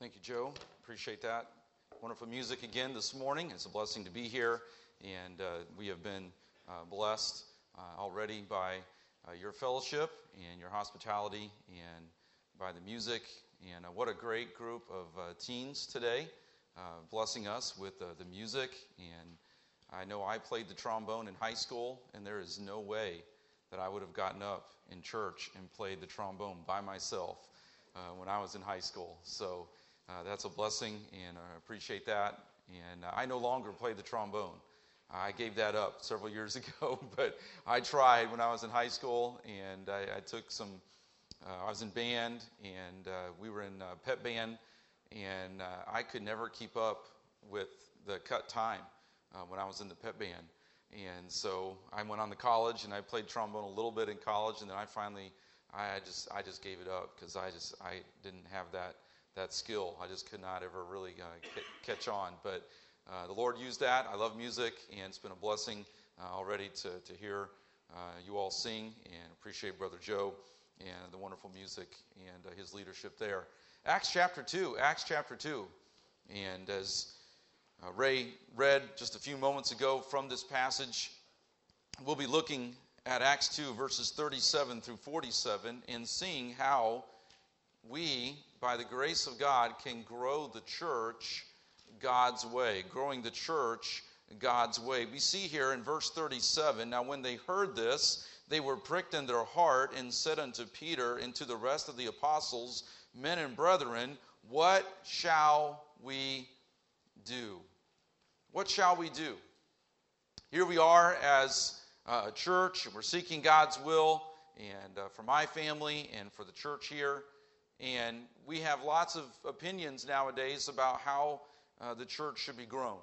Thank you, Joe. Appreciate that. Wonderful music again this morning. It's a blessing to be here, and we have been blessed already by your fellowship and your hospitality and by the music. And what a great group of teens today blessing us with the music. And I know I played the trombone in high school, and there is no way that I would have gotten up in church and played the trombone by myself when I was in high school. So that's a blessing, and I appreciate that. And I no longer play the trombone. I gave that up several years ago, but I tried when I was in high school, and I took some, I was in band, and we were in pep band, and I could never keep up with the cut time when I was in the pep band. And so I went on to college, and I played trombone a little bit in college, and then I just gave it up because I didn't have that skill. I just could not ever really catch on. But the Lord used that. I love music, and it's been a blessing already to hear you all sing, and appreciate Brother Joe and the wonderful music and his leadership there. Acts chapter 2. And as Ray read just a few moments ago from this passage, we'll be looking at Acts 2, verses 37 through 47, and seeing how we, by the grace of God, can grow the church God's way. Growing the church God's way. We see here in verse 37, now when they heard this, they were pricked in their heart and said unto Peter and to the rest of the apostles, men and brethren, what shall we do? What shall we do? Here we are as a church, and we're seeking God's will, and for my family and for the church here. And we have lots of opinions nowadays about how the church should be grown.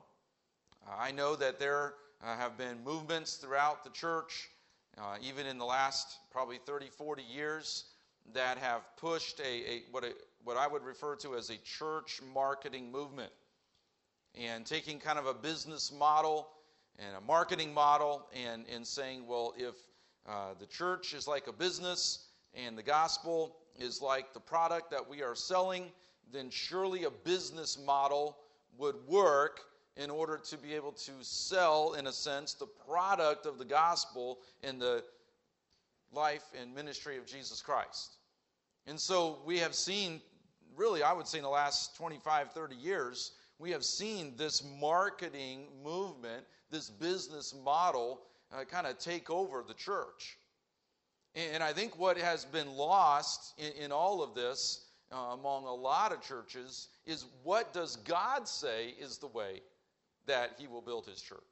I know that there have been movements throughout the church, even in the last probably 30, 40 years, that have pushed what I would refer to as a church marketing movement. And taking kind of a business model and a marketing model and saying, well, if the church is like a business and the gospel is like the product that we are selling, then surely a business model would work in order to be able to sell, in a sense, the product of the gospel in the life and ministry of Jesus Christ. And so we have seen, really, I would say in the last 25, 30 years, we have seen this marketing movement, this business model kind of take over the church. And I think what has been lost in all of this among a lot of churches is, what does God say is the way that he will build his church?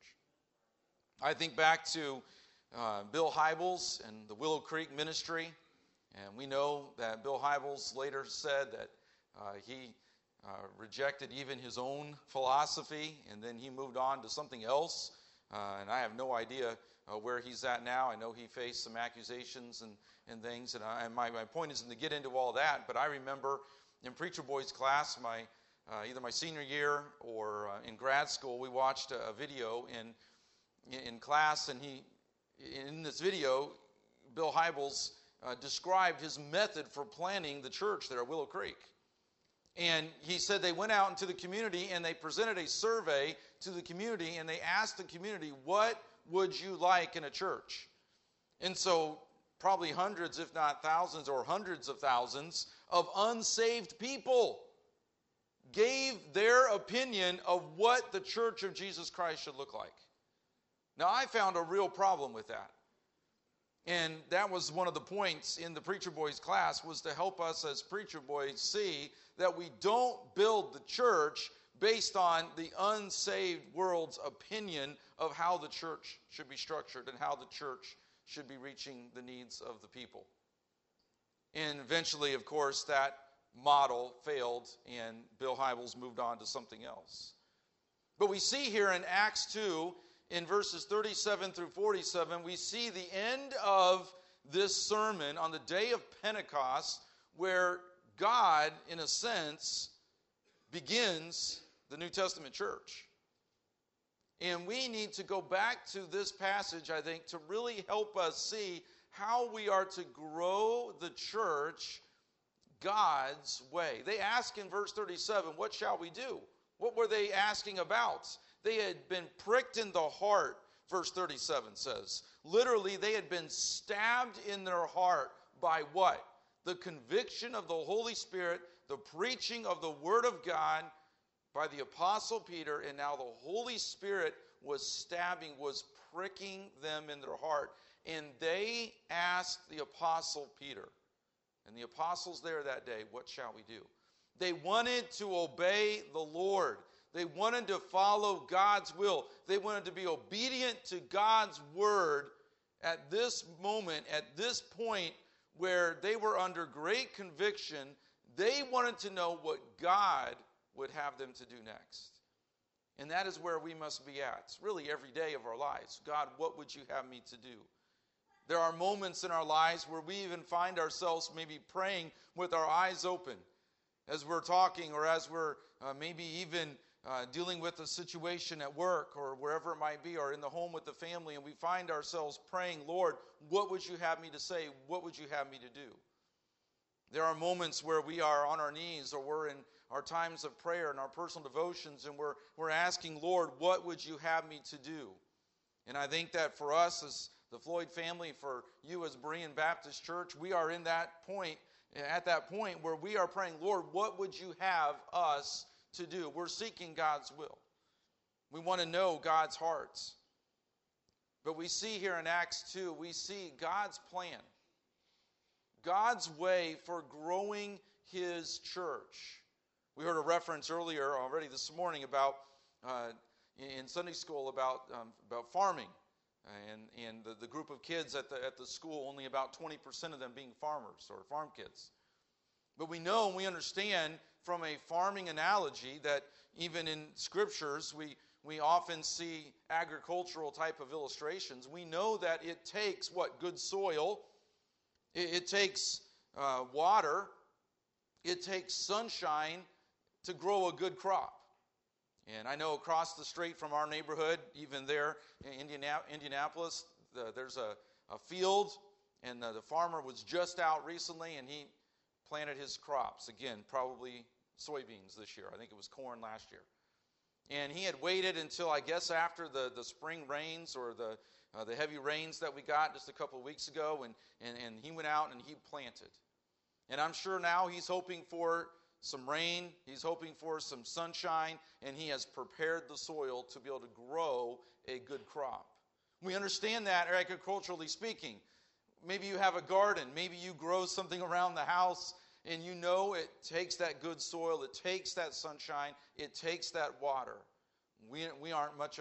I think back to Bill Hybels and the Willow Creek ministry, and we know that Bill Hybels later said that he rejected even his own philosophy, and then he moved on to something else, and I have no idea where he's at now. I know he faced some accusations and things, and my point isn't to get into all that, but I remember in Preacher Boy's class, either my senior year or in grad school, we watched a video in class, and in this video, Bill Hybels described his method for planning the church there at Willow Creek. And he said they went out into the community and they presented a survey to the community, and they asked the community, what would you like in a church? And so probably hundreds, if not thousands or hundreds of thousands of unsaved people gave their opinion of what the church of Jesus Christ should look like. Now, I found a real problem with that. And that was one of the points in the Preacher Boys class, was to help us as Preacher Boys see that we don't build the church based on the unsaved world's opinion of how the church should be structured and how the church should be reaching the needs of the people. And eventually, of course, that model failed, and Bill Hybels moved on to something else. But we see here in Acts 2, in verses 37 through 47, we see the end of this sermon on the day of Pentecost, where God, in a sense, begins the New Testament church. And we need to go back to this passage, I think, to really help us see how we are to grow the church God's way. They ask in verse 37, what shall we do? What were they asking about? They had been pricked in the heart, verse 37 says. Literally, they had been stabbed in their heart by what? The conviction of the Holy Spirit, the preaching of the Word of God by the Apostle Peter, and now the Holy Spirit was stabbing, was pricking them in their heart. And they asked the Apostle Peter, and the apostles there that day, what shall we do? They wanted to obey the Lord. They wanted to follow God's will. They wanted to be obedient to God's word at this moment, at this point where they were under great conviction. They wanted to know what God would have them to do next. And that is where we must be at. It's really every day of our lives. God, what would you have me to do? There are moments in our lives where we even find ourselves maybe praying with our eyes open as we're talking, or as we're maybe even dealing with a situation at work or wherever it might be, or in the home with the family, and we find ourselves praying, Lord, what would you have me to say? What would you have me to do? There are moments where we are on our knees, or we're in our times of prayer and our personal devotions, and we're asking, Lord, what would you have me to do? And I think that for us as the Floyd family, for you as Berean Baptist Church, we are at that point where we are praying, Lord, what would you have us to do? We're seeking God's will. We want to know God's heart. But we see here in Acts 2, we see God's plan, God's way for growing his church. We heard a reference earlier already this morning about in Sunday school about farming. And the group of kids at the school, only about 20% of them being farmers or farm kids. But we know and we understand from a farming analogy that even in scriptures we often see agricultural type of illustrations. We know that it takes what? Good soil. It takes water. It takes sunshine to grow a good crop. And I know across the street from our neighborhood, even there in Indianapolis, there's a field, and the farmer was just out recently, and he planted his crops. Again, probably soybeans this year. I think it was corn last year. And he had waited until, I guess, after the spring rains or the heavy rains that we got just a couple of weeks ago, and he went out and he planted. And I'm sure now he's hoping for some rain, he's hoping for some sunshine, and he has prepared the soil to be able to grow a good crop. We understand that agriculturally speaking. Maybe you have a garden, maybe you grow something around the house, and you know it takes that good soil, it takes that sunshine, it takes that water. We aren't much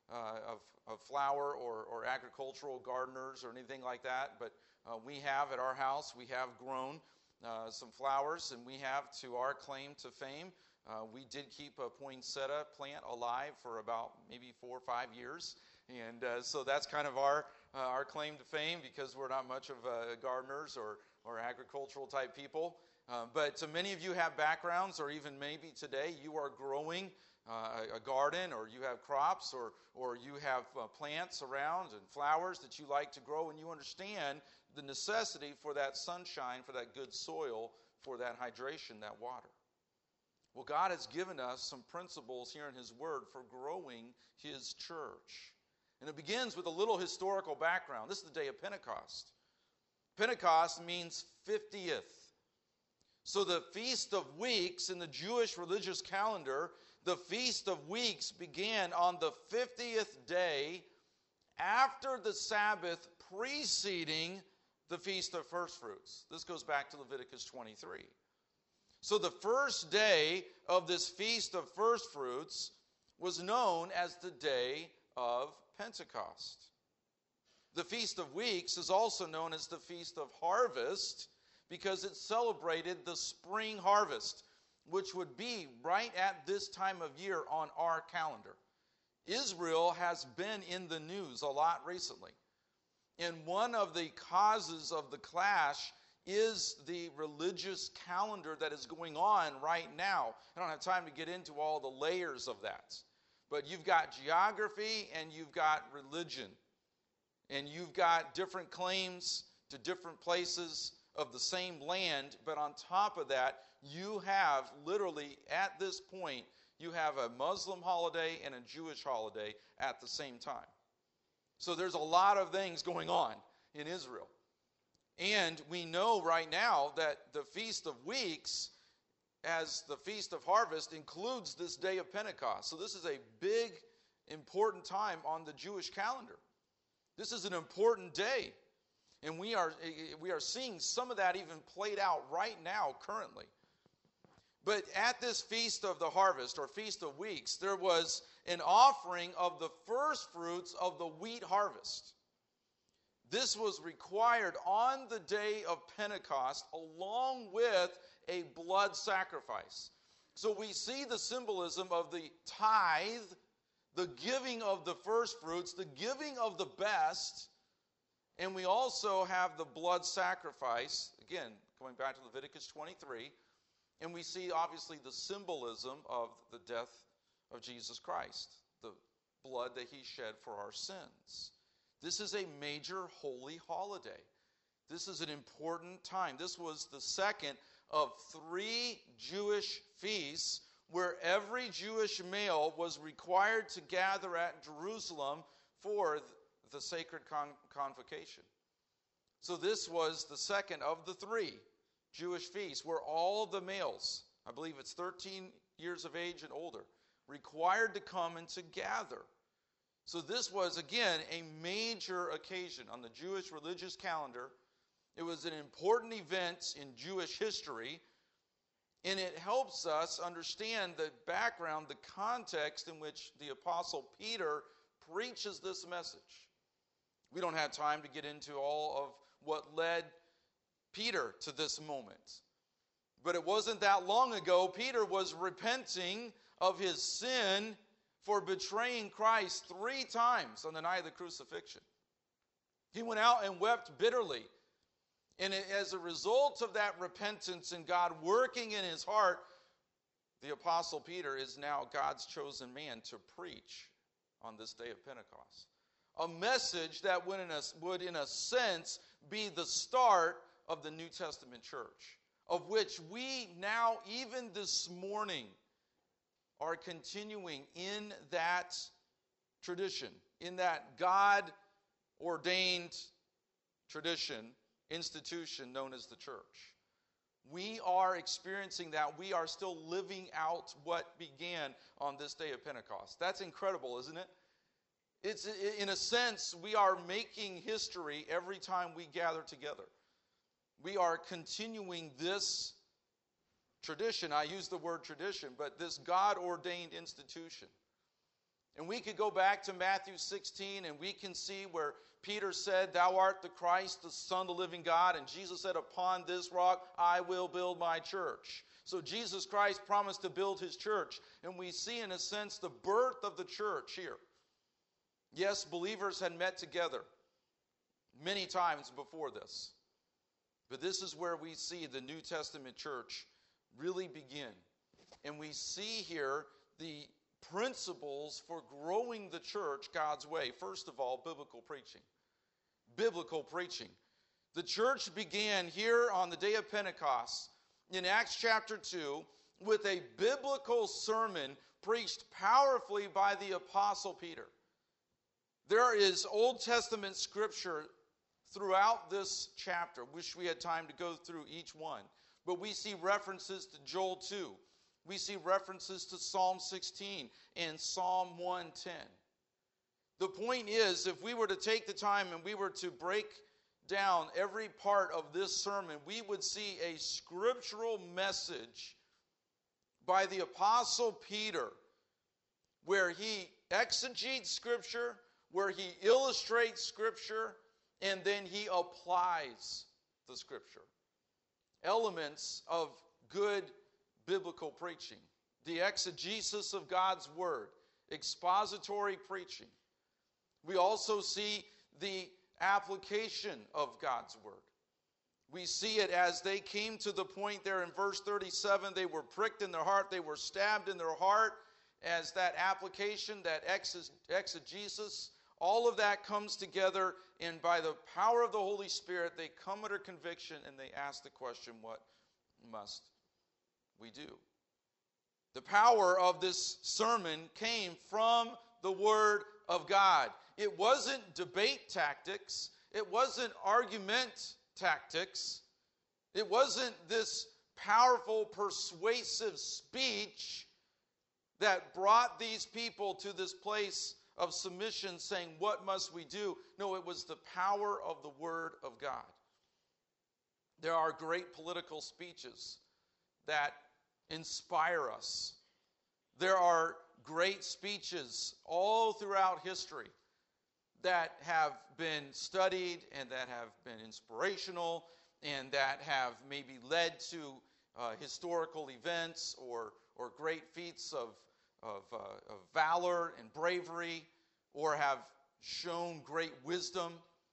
of flower or agricultural gardeners or anything like that, but we have at our house, we have grown some flowers, and we have, to our claim to fame, we did keep a poinsettia plant alive for about maybe 4 or 5 years, and so that's kind of our claim to fame, because we're not much of gardeners or agricultural type people. But many of you have backgrounds, or even maybe today you are growing a garden, or you have crops, or you have plants around and flowers that you like to grow, and you understand the necessity for that sunshine, for that good soil, for that hydration, that water. Well, God has given us some principles here in his word for growing his church. And it begins with a little historical background. This is the day of Pentecost. Pentecost means 50th. So the Feast of Weeks in the Jewish religious calendar, the Feast of Weeks began on the 50th day after the Sabbath preceding the Feast of First Fruits. This goes back to Leviticus 23. So the first day of this Feast of First Fruits was known as the day of Pentecost. The Feast of Weeks is also known as the Feast of Harvest because it celebrated the spring harvest, which would be right at this time of year on our calendar. Israel has been in the news a lot recently. And one of the causes of the clash is the religious calendar that is going on right now. I don't have time to get into all the layers of that. But you've got geography and you've got religion. And you've got different claims to different places of the same land, but on top of that, you have literally, at this point, you have a Muslim holiday and a Jewish holiday at the same time. So there's a lot of things going on in Israel. And we know right now that the Feast of Weeks, as the Feast of Harvest, includes this day of Pentecost. So this is a big, important time on the Jewish calendar. This is an important day. And we are seeing some of that even played out right now, currently. But at this Feast of the Harvest, or Feast of Weeks, there was an offering of the first fruits of the wheat harvest. This was required on the day of Pentecost, along with a blood sacrifice. So we see the symbolism of the tithe, the giving of the first fruits, the giving of the best, and we also have the blood sacrifice, again, going back to Leviticus 23, and we see obviously the symbolism of the death of Jesus Christ, the blood that he shed for our sins. This is a major holy holiday. This is an important time. This was the second of 3 Jewish feasts where every Jewish male was required to gather at Jerusalem for the sacred convocation. So this was the second of the 3 Jewish feasts where all of the males, I believe it's 13 years of age and older, required to come and to gather. So this was, again, a major occasion on the Jewish religious calendar. It was an important event in Jewish history, and it helps us understand the background, the context in which the Apostle Peter preaches this message. We don't have time to get into all of what led Peter to this moment. But it wasn't that long ago, Peter was repenting of his sin for betraying Christ 3 times on the night of the crucifixion. He went out and wept bitterly. And as a result of that repentance and God working in his heart, the Apostle Peter is now God's chosen man to preach on this day of Pentecost. A message that would, in a sense, be the start of the New Testament church, of which we now, even this morning, are continuing in that tradition, in that God-ordained tradition, institution known as the church. We are experiencing that. We are still living out what began on this day of Pentecost. That's incredible, isn't it? It's, in a sense, we are making history every time we gather together. We are continuing this tradition. I use the word tradition, but this God-ordained institution. And we could go back to Matthew 16 and we can see where Peter said, "Thou art the Christ, the Son of the living God." And Jesus said, "Upon this rock I will build my church." So Jesus Christ promised to build his church. And we see, in a sense, the birth of the church here. Yes, believers had met together many times before this. But this is where we see the New Testament church really begin. And we see here the principles for growing the church God's way. First of all, biblical preaching. Biblical preaching. The church began here on the day of Pentecost in Acts chapter 2 with a biblical sermon preached powerfully by the Apostle Peter. There is Old Testament scripture throughout this chapter. Wish we had time to go through each one. But we see references to Joel 2. We see references to Psalm 16 and Psalm 110. The point is, if we were to take the time and we were to break down every part of this sermon, we would see a scriptural message by the Apostle Peter where he exegetes Scripture, where he illustrates Scripture, and then he applies the Scripture. Elements of good biblical preaching. The exegesis of God's Word. Expository preaching. We also see the application of God's Word. We see it as they came to the point there in verse 37, they were pricked in their heart, they were stabbed in their heart, as that application, that exegesis All of that comes together, and by the power of the Holy Spirit, they come under conviction and they ask the question, what must we do? The power of this sermon came from the Word of God. It wasn't debate tactics. It wasn't argument tactics. It wasn't this powerful, persuasive speech that brought these people to this place of submission, saying, what must we do? No, it was the power of the Word of God. There are great political speeches that inspire us. There are great speeches all throughout history that have been studied and that have been inspirational and that have maybe led to historical events or great feats of valor and bravery, or have shown great wisdom.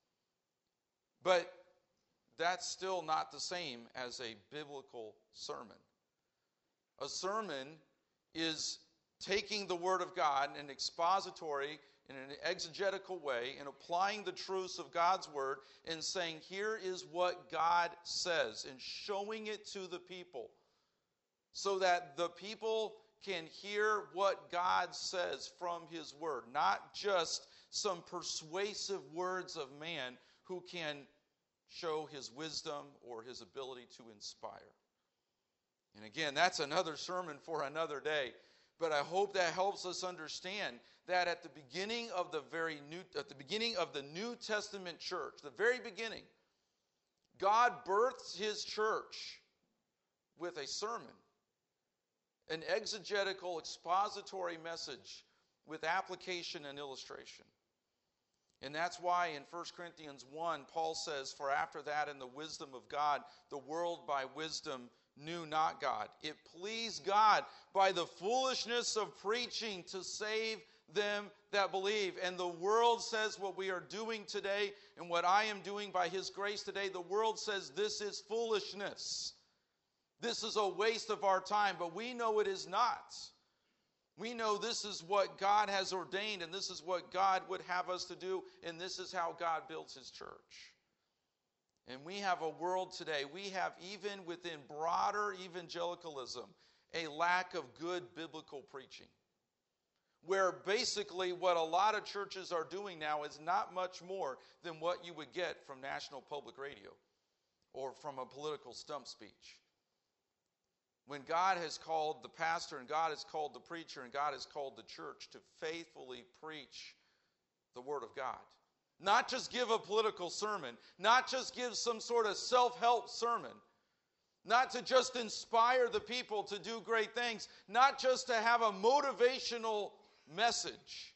But that's still not the same as a biblical sermon. A sermon is taking the Word of God in an expository, in an exegetical way, and applying the truths of God's Word and saying, here is what God says, and showing it to the people so that the people can hear what God says from His Word, not just some persuasive words of man who can show his wisdom or his ability to inspire. And again, that's another sermon for another day. But I hope that helps us understand that at the beginning of the New Testament church, the very beginning, God birthed His church with a sermon, an exegetical, expository message with application and illustration. And that's why in 1 Corinthians 1, Paul says, for after that in the wisdom of God, the world by wisdom knew not God. It pleased God by the foolishness of preaching to save them that believe. And the world says what we are doing today and what I am doing by His grace today, the world says this is foolishness. This is a waste of our time, but we know it is not. We know this is what God has ordained, and this is what God would have us to do, and this is how God builds His church. And we have a world today, we have even within broader evangelicalism, a lack of good biblical preaching. Where basically what a lot of churches are doing now is not much more than what you would get from National Public Radio or from a political stump speech. When God has called the pastor and God has called the preacher and God has called the church to faithfully preach the Word of God. Not just give a political sermon, not just give some sort of self-help sermon, not to just inspire the people to do great things, not just to have a motivational message,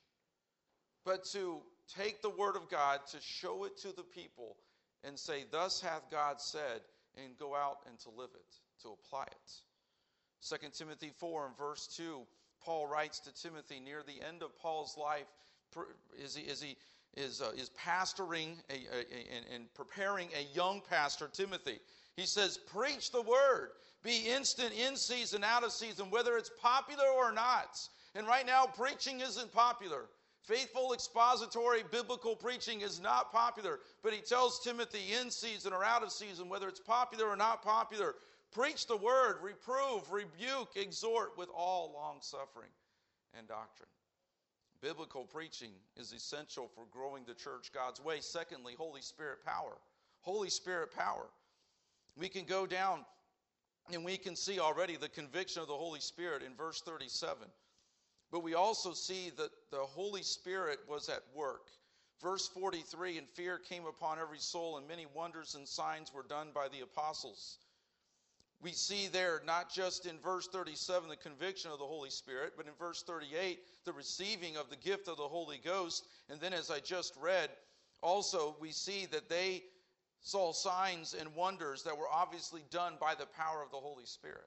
but to take the Word of God, to show it to the people and say, thus hath God said, and go out and to live it, to apply it. 2 Timothy 4 and verse 2, Paul writes to Timothy near the end of Paul's life, as he is pastoring and preparing a young pastor, Timothy. He says, preach the word. Be instant in season, out of season, whether it's popular or not. And right now, preaching isn't popular. Faithful, expository, biblical preaching is not popular. But he tells Timothy, in season or out of season, whether it's popular or not popular, preach the word, reprove, rebuke, exhort with all long-suffering and doctrine. Biblical preaching is essential for growing the church God's way. Secondly, Holy Spirit power. Holy Spirit power. We can go down and we can see already the conviction of the Holy Spirit in verse 37. But we also see that the Holy Spirit was at work. Verse 43, and fear came upon every soul, and many wonders and signs were done by the apostles. We see there, not just in verse 37, the conviction of the Holy Spirit, but in verse 38, the receiving of the gift of the Holy Ghost. And then as I just read, also we see that they saw signs and wonders that were obviously done by the power of the Holy Spirit.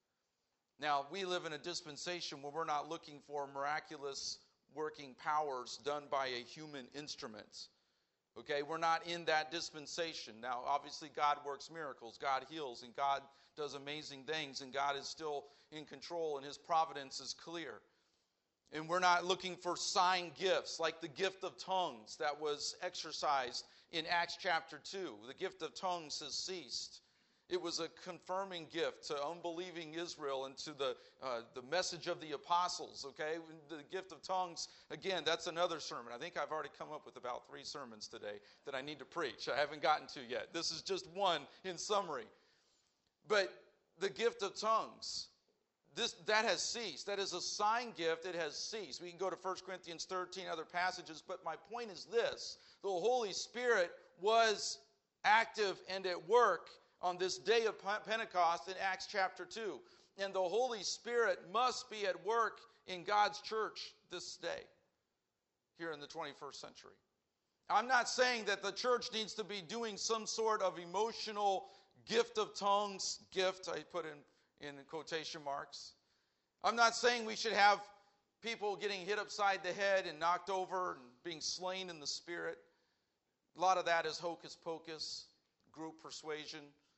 Now, we live in a dispensation where we're not looking for miraculous working powers done by a human instrument. Okay, we're not in that dispensation. Now, obviously, God works miracles, God heals, and God does amazing things, and God is still in control, and His providence is clear. And we're not looking for sign gifts like the gift of tongues that was exercised in Acts chapter 2. The gift of tongues has ceased. It was a confirming gift to unbelieving Israel and to the message of the apostles, okay? The gift of tongues, again, that's another sermon. I think I've already come up with about 3 sermons today that I need to preach. I haven't gotten to yet. This is just one in summary. But the gift of tongues, that has ceased. That is a sign gift. It has ceased. We can go to 1 Corinthians 13, other passages, but my point is this. The Holy Spirit was active and at work on this day of Pentecost in Acts chapter 2. And the Holy Spirit must be at work in God's church this day, here in the 21st century. I'm not saying that the church needs to be doing some sort of emotional gift of tongues, gift, I put in quotation marks. I'm not saying we should have people getting hit upside the head and knocked over and being slain in the Spirit. A lot of that is hocus pocus, group persuasion,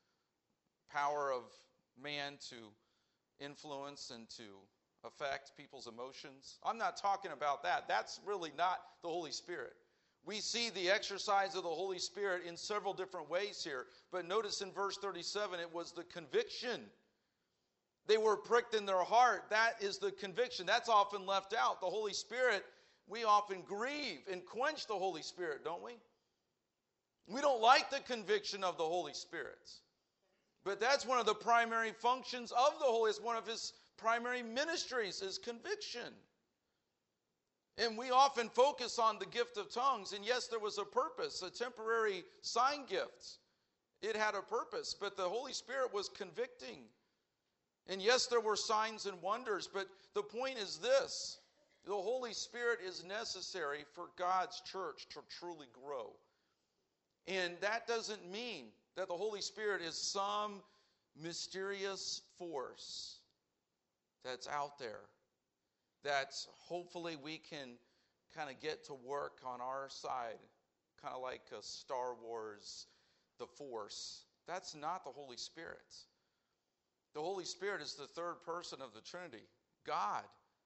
power of man to influence and to affect people's emotions. I'm not talking about that. That's really not the Holy Spirit. We see the exercise of the Holy Spirit in several different ways here. But notice in verse 37, it was the conviction. They were pricked in their heart. That is the conviction. That's often left out. The Holy Spirit, we often grieve and quench the Holy Spirit, don't we? We don't like the conviction of the Holy Spirit. But that's one of the primary functions of the Holy Spirit. One of his primary ministries is conviction. And we often focus on the gift of tongues. And yes, there was a purpose, a temporary sign gift. It had a purpose, but the Holy Spirit was convicting. And yes, there were signs and wonders, but the point is this. The Holy Spirit is necessary for God's church to truly grow. And that doesn't mean that the Holy Spirit is some mysterious force that's out there that hopefully we can kind of get to work on our side, kind of like a Star Wars, the Force. That's not the Holy Spirit. The Holy Spirit is the third person of the Trinity, God,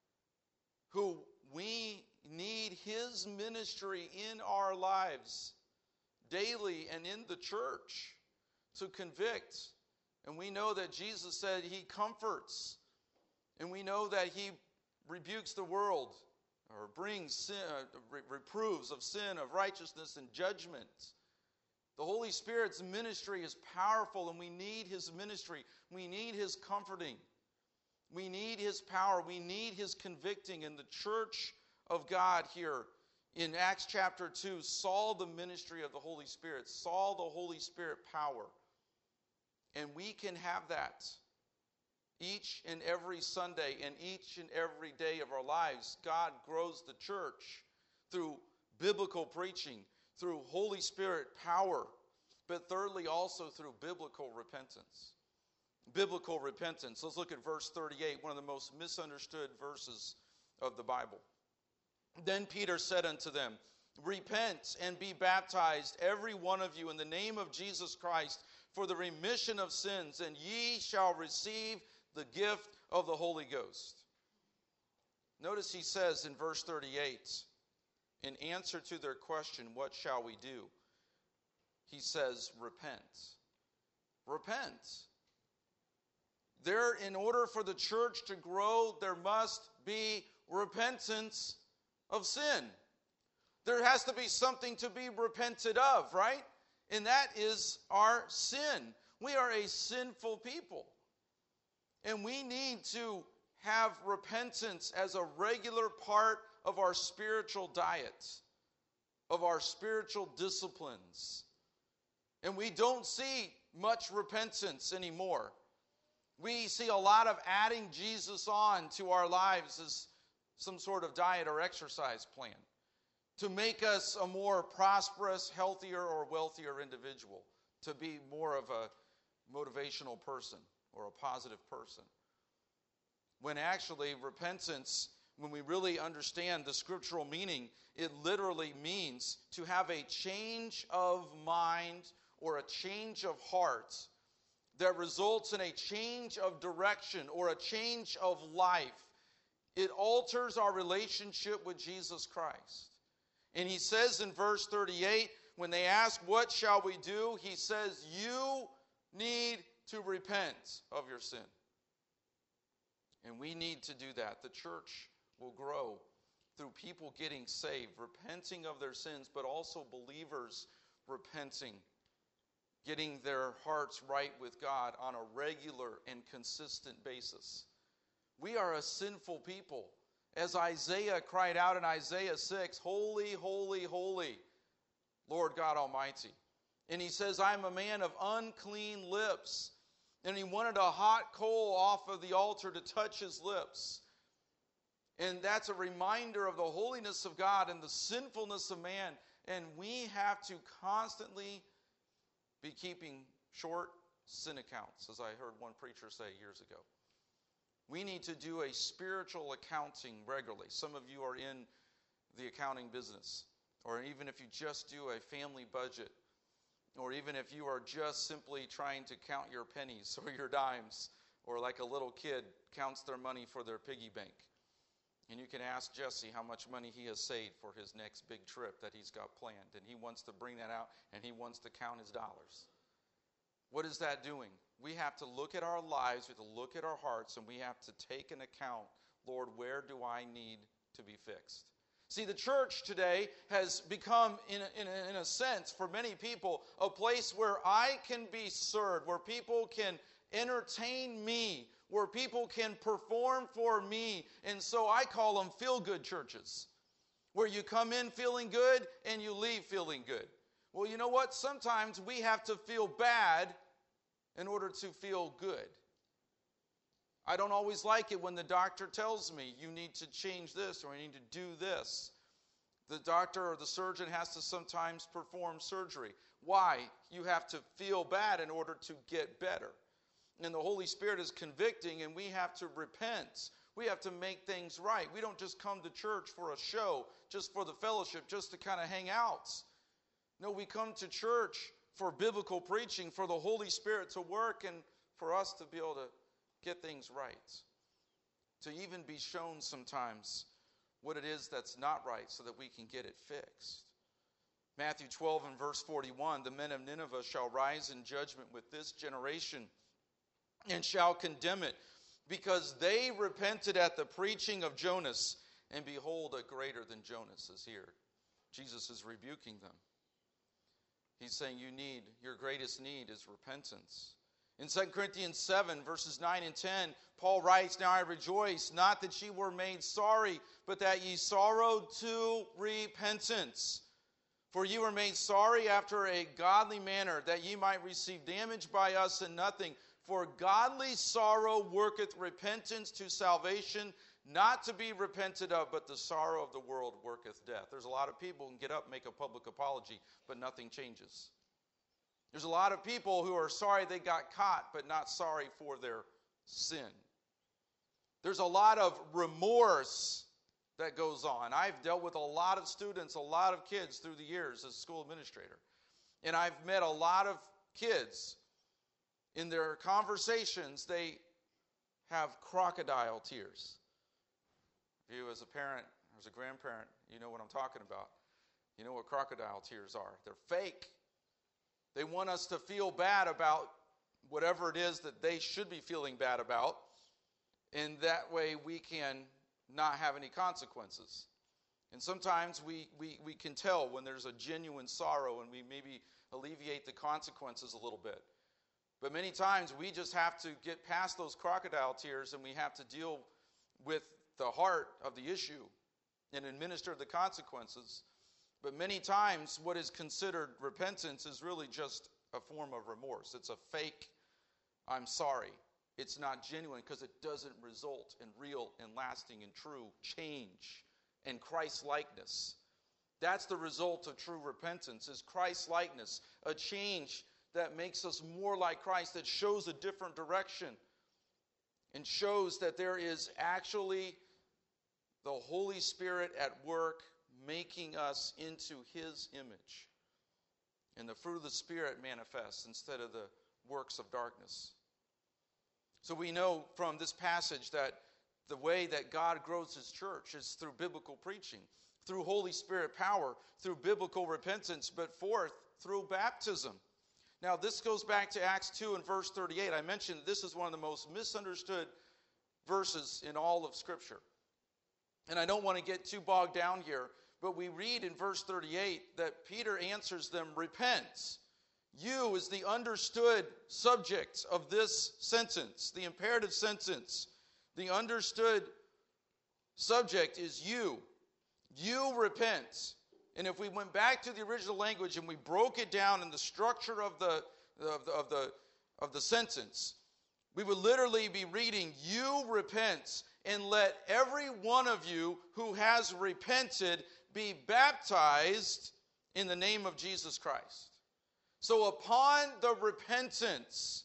who we need his ministry in our lives daily and in the church to convict. And we know that Jesus said he comforts. And we know that he rebukes the world or brings sin, reproves of sin, of righteousness and judgment. The Holy Spirit's ministry is powerful, and we need his ministry. We need his comforting. We need his power. We need his convicting. And the church of God here in Acts chapter 2 saw the ministry of the Holy Spirit, saw the Holy Spirit power. And we can have that each and every Sunday and each and every day of our lives. God grows the church through biblical preaching, through Holy Spirit power, but thirdly also through biblical repentance. Biblical repentance. Let's look at verse 38, one of the most misunderstood verses of the Bible. Then Peter said unto them, Repent and be baptized, every one of you, in the name of Jesus Christ, for the remission of sins, and ye shall receive the gift of the Holy Ghost. Notice he says in verse 38, in answer to their question, what shall we do? He says, repent. Repent. In order for the church to grow, there must be repentance of sin. There has to be something to be repented of, right? And that is our sin. We are a sinful people. And we need to have repentance as a regular part of our spiritual diet, of our spiritual disciplines. And we don't see much repentance anymore. We see a lot of adding Jesus on to our lives as some sort of diet or exercise plan to make us a more prosperous, healthier, or wealthier individual, to be more of a motivational person or a positive person. When actually repentance, when we really understand the scriptural meaning, it literally means to have a change of mind or a change of heart that results in a change of direction or a change of life. It alters our relationship with Jesus Christ. And he says in verse 38, when they ask, what shall we do? He says, you need to repent of your sin. And we need to do that. The church will grow through people getting saved, repenting of their sins, but also believers repenting, getting their hearts right with God on a regular and consistent basis. We are a sinful people. As Isaiah cried out in Isaiah 6, holy, holy, holy, Lord God Almighty. And he says, I'm a man of unclean lips. And he wanted a hot coal off of the altar to touch his lips. And that's a reminder of the holiness of God and the sinfulness of man. And we have to constantly be keeping short sin accounts, as I heard one preacher say years ago. We need to do a spiritual accounting regularly. Some of you are in the accounting business, or even if you just do a family budget, or even if you are just simply trying to count your pennies or your dimes, or like a little kid counts their money for their piggy bank. And you can ask Jesse how much money he has saved for his next big trip that he's got planned. And he wants to bring that out, and he wants to count his dollars. What is that doing? We have to look at our lives, we have to look at our hearts, and we have to take an account. Lord, where do I need to be fixed? See, the church today has become, in a sense, for many people, a place where I can be served, where people can entertain me, where people can perform for me. And so I call them feel-good churches, where you come in feeling good and you leave feeling good. Well, you know what? Sometimes we have to feel bad in order to feel good. I don't always like it when the doctor tells me you need to change this or you need to do this. The doctor or the surgeon has to sometimes perform surgery. Why? You have to feel bad in order to get better. And the Holy Spirit is convicting, and we have to repent. We have to make things right. We don't just come to church for a show, just for the fellowship, just to kind of hang out. No, we come to church for biblical preaching, for the Holy Spirit to work, and for us to be able to get things right. To even be shown sometimes what it is that's not right so that we can get it fixed. Matthew 12 and verse 41, the men of Nineveh shall rise in judgment with this generation and shall condemn it, because they repented at the preaching of Jonas, and behold, a greater than Jonas is here. Jesus is rebuking them. He's saying your greatest need is repentance. In 2 Corinthians 7, verses 9 and 10, Paul writes, now I rejoice, not that ye were made sorry, but that ye sorrowed to repentance. For ye were made sorry after a godly manner, that ye might receive damage by us and nothing. For godly sorrow worketh repentance to salvation, not to be repented of, but the sorrow of the world worketh death. There's a lot of people who can get up and make a public apology, but nothing changes. There's a lot of people who are sorry they got caught, but not sorry for their sin. There's a lot of remorse that goes on. I've dealt with a lot of students, a lot of kids through the years as a school administrator. And I've met a lot of kids. In their conversations, they have crocodile tears. You as a parent, as a grandparent, you know what I'm talking about. You know what crocodile tears are. They're fake. They want us to feel bad about whatever it is that they should be feeling bad about. And that way we can not have any consequences. And sometimes we can tell when there's a genuine sorrow, and we maybe alleviate the consequences a little bit. But many times we just have to get past those crocodile tears, and we have to deal with the heart of the issue and administer the consequences. But many times what is considered repentance is really just a form of remorse. It's a fake, I'm sorry. It's not genuine because it doesn't result in real and lasting and true change and Christ-likeness. That's the result of true repentance, is Christ-likeness, a change that makes us more like Christ, that shows a different direction and shows that there is actually the Holy Spirit at work making us into His image. And the fruit of the Spirit manifests instead of the works of darkness. So we know from this passage that the way that God grows his church is through biblical preaching, through Holy Spirit power, through biblical repentance, but fourth, through baptism. Now, this goes back to Acts 2 and verse 38. I mentioned this is one of the most misunderstood verses in all of Scripture. And I don't want to get too bogged down here, but we read in verse 38 that Peter answers them, repent. You is the understood subject of this sentence, the imperative sentence. The understood subject is you. You repent. And if we went back to the original language and we broke it down in the structure of the sentence, we would literally be reading, you repent, and let every one of you who has repented be baptized in the name of Jesus Christ. So upon the repentance,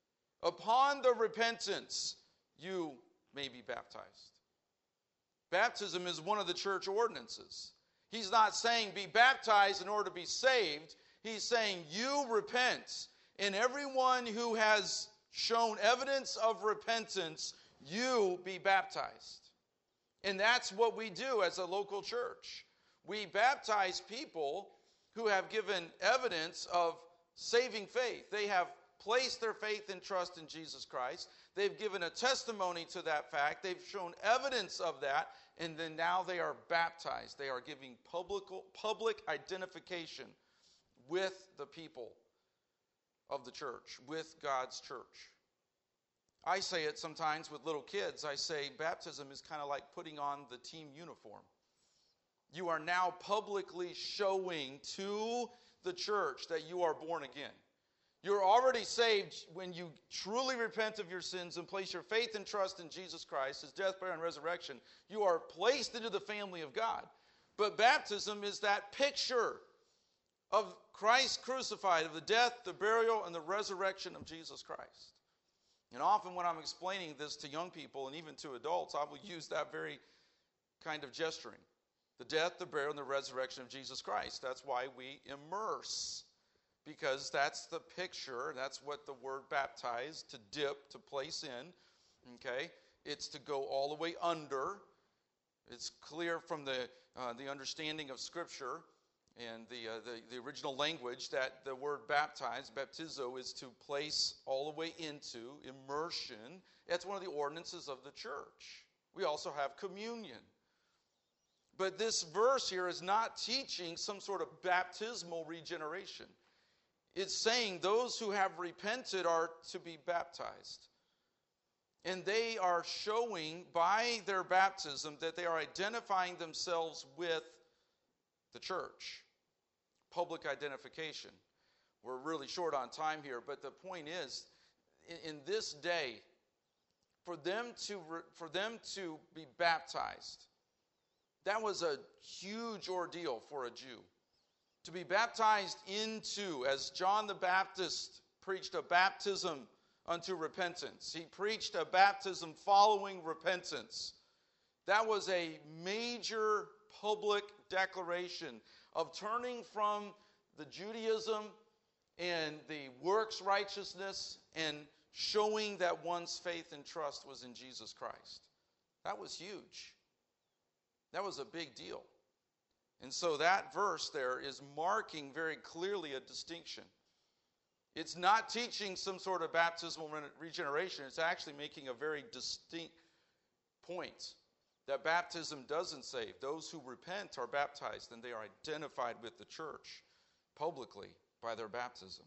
you may be baptized. Baptism is one of the church ordinances. He's not saying be baptized in order to be saved. He's saying you repent. And everyone who has shown evidence of repentance, you be baptized. And that's what we do as a local church. We baptize people who have given evidence of saving faith. They have placed their faith and trust in Jesus Christ. They've given a testimony to that fact. They've shown evidence of that. And then now they are baptized. They are giving public identification with the people of the church, with God's church. I say it sometimes with little kids. I say baptism is kind of like putting on the team uniform. You are now publicly showing to the church that you are born again. You're already saved when you truly repent of your sins and place your faith and trust in Jesus Christ, his death, burial, and resurrection. You are placed into the family of God. But baptism is that picture of Christ crucified, of the death, the burial, and the resurrection of Jesus Christ. And often when I'm explaining this to young people and even to adults, I will use that very kind of gesturing. The death, the burial, and the resurrection of Jesus Christ. That's why we immerse. Because that's the picture, that's what the word baptize, to dip, to place in, okay? It's to go all the way under. It's clear from the understanding of Scripture and the original language that the word baptize, baptizo, is to place all the way into, immersion. That's one of the ordinances of the church. We also have communion. But this verse here is not teaching some sort of baptismal regeneration. It's saying those who have repented are to be baptized. And they are showing by their baptism that they are identifying themselves with the church. Public identification. We're really short on time here, but the point is, in this day, for them to be baptized, that was a huge ordeal for a Jew. To be baptized into, as John the Baptist preached a baptism unto repentance. He preached a baptism following repentance. That was a major public declaration of turning from the Judaism and the works righteousness and showing that one's faith and trust was in Jesus Christ. That was huge. That was a big deal. And so that verse there is marking very clearly a distinction. It's not teaching some sort of baptismal regeneration. It's actually making a very distinct point that baptism doesn't save. Those who repent are baptized, and they are identified with the church publicly by their baptism.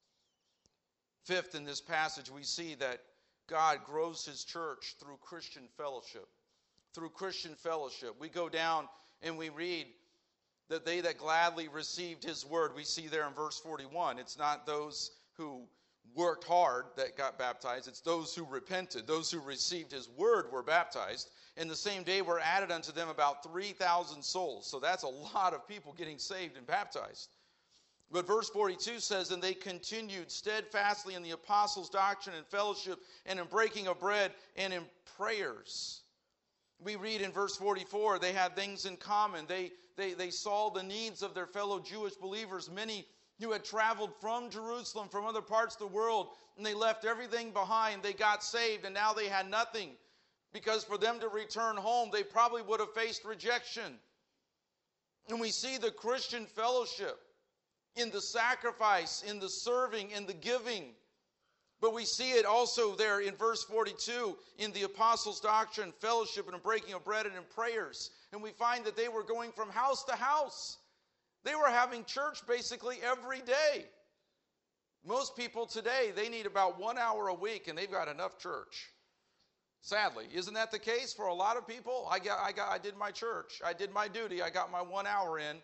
Fifth, in this passage, we see that God grows his church through Christian fellowship. Through Christian fellowship. We go down and we read that they that gladly received his word, we see there in verse 41. It's not those who worked hard that got baptized. It's those who repented. Those who received his word were baptized. And the same day were added unto them about 3,000 souls. So that's a lot of people getting saved and baptized. But verse 42 says, and they continued steadfastly in the apostles' doctrine and fellowship and in breaking of bread and in prayers. We read in verse 44, they had things in common. They saw the needs of their fellow Jewish believers, many who had traveled from Jerusalem, from other parts of the world, and they left everything behind. They got saved, and now they had nothing Because for them to return home, they probably would have faced rejection. And we see the Christian fellowship in the sacrifice, in the serving, in the giving. But we see it also there in verse 42 in the apostles' doctrine, fellowship, and breaking of bread and in prayers. And we find that they were going from house to house. They were having church basically every day. Most people today, they need about 1 hour a week and they've got enough church. Sadly, isn't that the case for a lot of people? I did my church. I did my duty. I got my 1 hour in.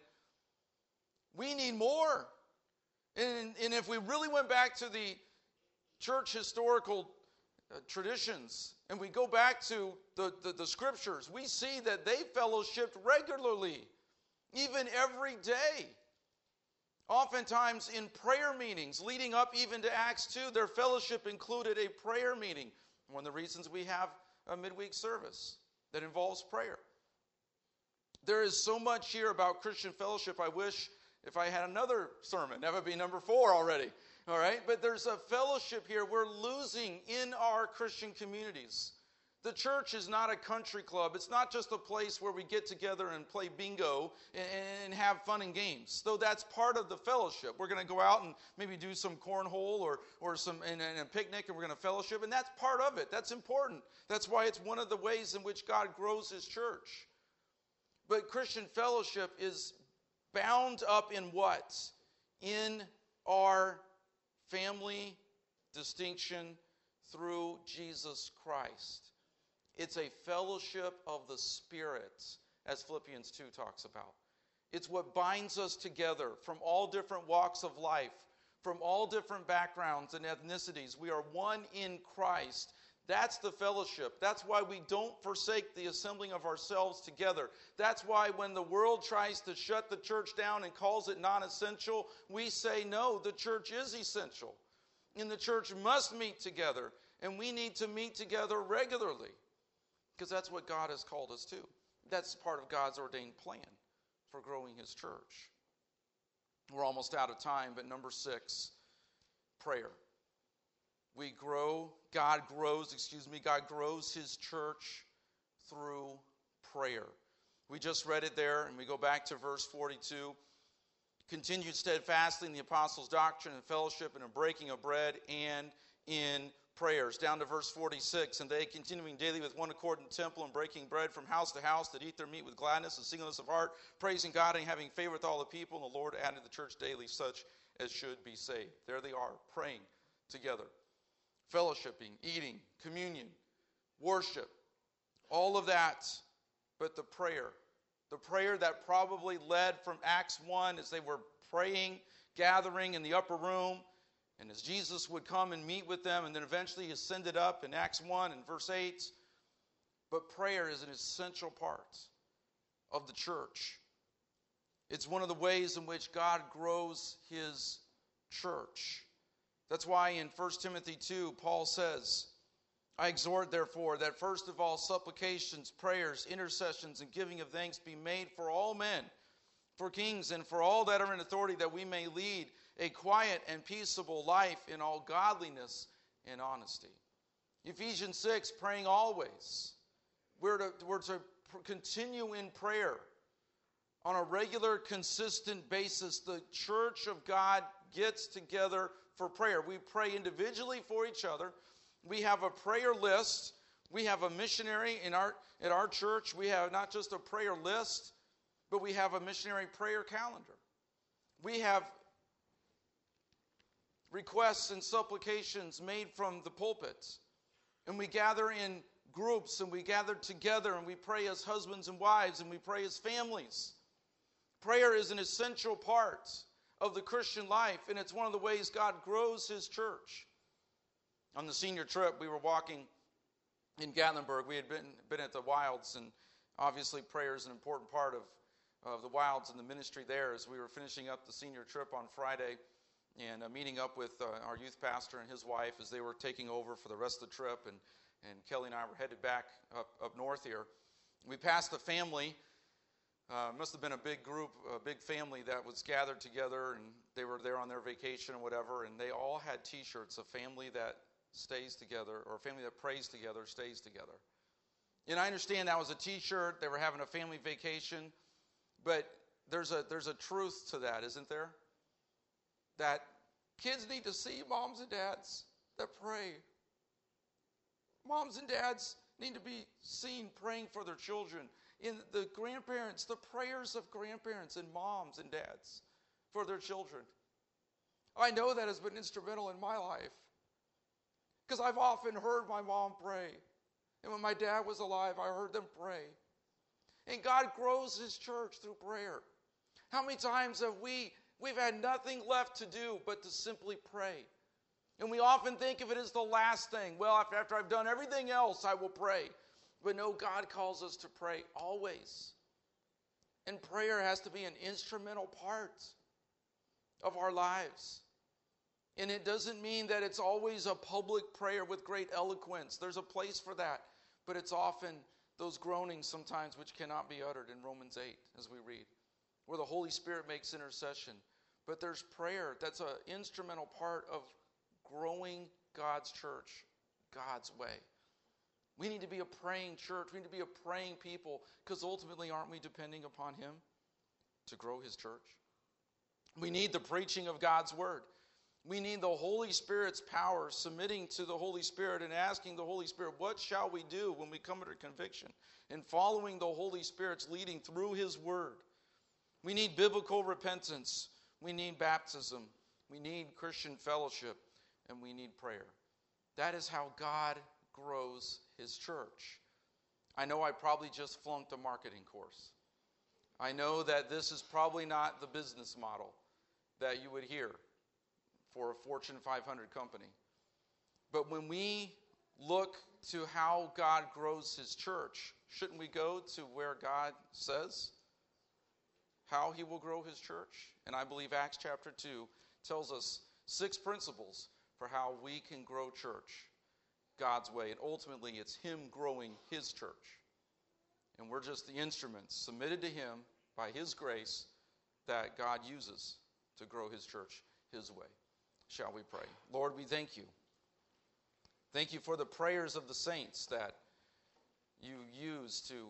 We need more. And if we really went back to the church historical traditions and we go back to the scriptures, we see that they fellowshiped regularly, even every day. Oftentimes in prayer meetings, leading up even to Acts 2, their fellowship included a prayer meeting. One of the reasons we have a midweek service that involves prayer. There is so much here about Christian fellowship. I wish if I had another sermon, that would be number 4 already. All right, but there's a fellowship here we're losing in our Christian communities. The church is not a country club. It's not just a place where we get together and play bingo and have fun and games. Though that's part of the fellowship. We're going to go out and maybe do some cornhole or some and a picnic, and we're going to fellowship, and that's part of it. That's important. That's why it's one of the ways in which God grows his church. But Christian fellowship is bound up in what? In our family distinction through Jesus Christ. It's a fellowship of the Spirit, as Philippians 2 talks about. It's what binds us together from all different walks of life, from all different backgrounds and ethnicities. We are one in Christ. That's the fellowship. That's why we don't forsake the assembling of ourselves together. That's why when the world tries to shut the church down and calls it non-essential, we say no, the church is essential. And the church must meet together, and we need to meet together regularly. Because that's what God has called us to. That's part of God's ordained plan for growing his church. We're almost out of time, but number 6, prayer. God grows his church through prayer. We just read it there, and we go back to verse 42. Continued steadfastly in the apostles' doctrine and fellowship and in breaking of bread and in prayers. Down to verse 46, and they continuing daily with one accord in the temple and breaking bread from house to house, that eat their meat with gladness and singleness of heart, praising God and having favor with all the people. And the Lord added to the church daily such as should be saved. There they are, praying together, fellowshipping, eating, communion, worship, all of that. But the prayer that probably led from Acts 1 as they were praying, gathering in the upper room, and as Jesus would come and meet with them, and then eventually he ascended up in Acts 1 and verse 8. But prayer is an essential part of the church. It's one of the ways in which God grows his church. That's why in 1 Timothy 2, Paul says, I exhort, therefore, that first of all supplications, prayers, intercessions, and giving of thanks be made for all men, for kings, and for all that are in authority, that we may lead a quiet and peaceable life in all godliness and honesty. Ephesians 6, praying always. We're to continue in prayer on a regular, consistent basis. The church of God gets together for prayer. We pray individually for each other. We have a prayer list. We have a missionary at our church. We have not just a prayer list, but we have a missionary prayer calendar. We have requests and supplications made from the pulpits. And we gather in groups, and we gather together, and we pray as husbands and wives, and we pray as families. Prayer is an essential part of the Christian life, and it's one of the ways God grows his church. On the senior trip, we were walking in Gatlinburg. We had been at the Wilds, and obviously prayer is an important part of the Wilds and the ministry there. As we were finishing up the senior trip on Friday and meeting up with our youth pastor and his wife as they were taking over for the rest of the trip, and Kelly and I were headed back up north here. We passed a family. Must have been a big group, a big family that was gathered together, and they were there on their vacation or whatever, and they all had T-shirts, a family that stays together, or a family that prays together stays together. And I understand that was a t-shirt. They were having a family vacation. But there's a truth to that, isn't there? That kids need to see moms and dads that pray. Moms and dads need to be seen praying for their children. In the grandparents, the prayers of grandparents and moms and dads for their children. I know that has been instrumental in my life. Because I've often heard my mom pray. And when my dad was alive, I heard them pray. And God grows his church through prayer. How many times have we've had nothing left to do but to simply pray? And we often think of it as the last thing. Well, after I've done everything else, I will pray. But no, God calls us to pray always. And prayer has to be an instrumental part of our lives. And it doesn't mean that it's always a public prayer with great eloquence. There's a place for that. But it's often those groanings sometimes which cannot be uttered in Romans 8, as we read, where the Holy Spirit makes intercession. But there's prayer. That's an instrumental part of growing God's church, God's way. We need to be a praying church. We need to be a praying people, because ultimately, aren't we depending upon him to grow his church? We need the preaching of God's word. We need the Holy Spirit's power, submitting to the Holy Spirit and asking the Holy Spirit, what shall we do when we come under conviction? And following the Holy Spirit's leading through his word. We need biblical repentance. We need baptism. We need Christian fellowship. And we need prayer. That is how God grows his church. I know I probably just flunked a marketing course. I know that this is probably not the business model that you would hear for a Fortune 500 company. But when we look to how God grows his church, shouldn't we go to where God says how he will grow his church? And I believe Acts chapter 2 tells us 6 principles for how we can grow church God's way. And ultimately, it's him growing his church. And we're just the instruments submitted to him by his grace that God uses to grow his church his way. Shall we pray? Lord, we thank you. Thank you for the prayers of the saints that you use to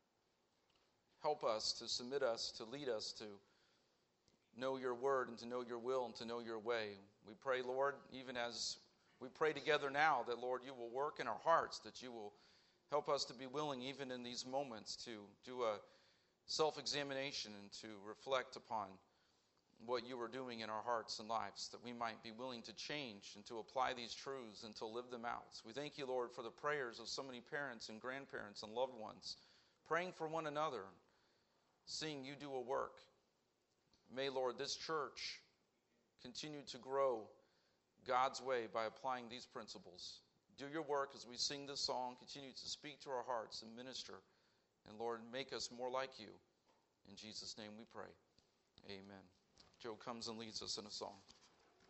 help us, to submit us, to lead us to know your word and to know your will and to know your way. We pray, Lord, even as we pray together now, that, Lord, you will work in our hearts, that you will help us to be willing, even in these moments, to do a self-examination and to reflect upon what you are doing in our hearts and lives, that we might be willing to change and to apply these truths and to live them out. We thank you, Lord, for the prayers of so many parents and grandparents and loved ones, praying for one another, seeing you do a work. May, Lord, this church continue to grow God's way by applying these principles. Do your work as we sing this song. Continue to speak to our hearts and minister. And, Lord, make us more like you. In Jesus' name we pray. Amen. Joe comes and leads us in a song.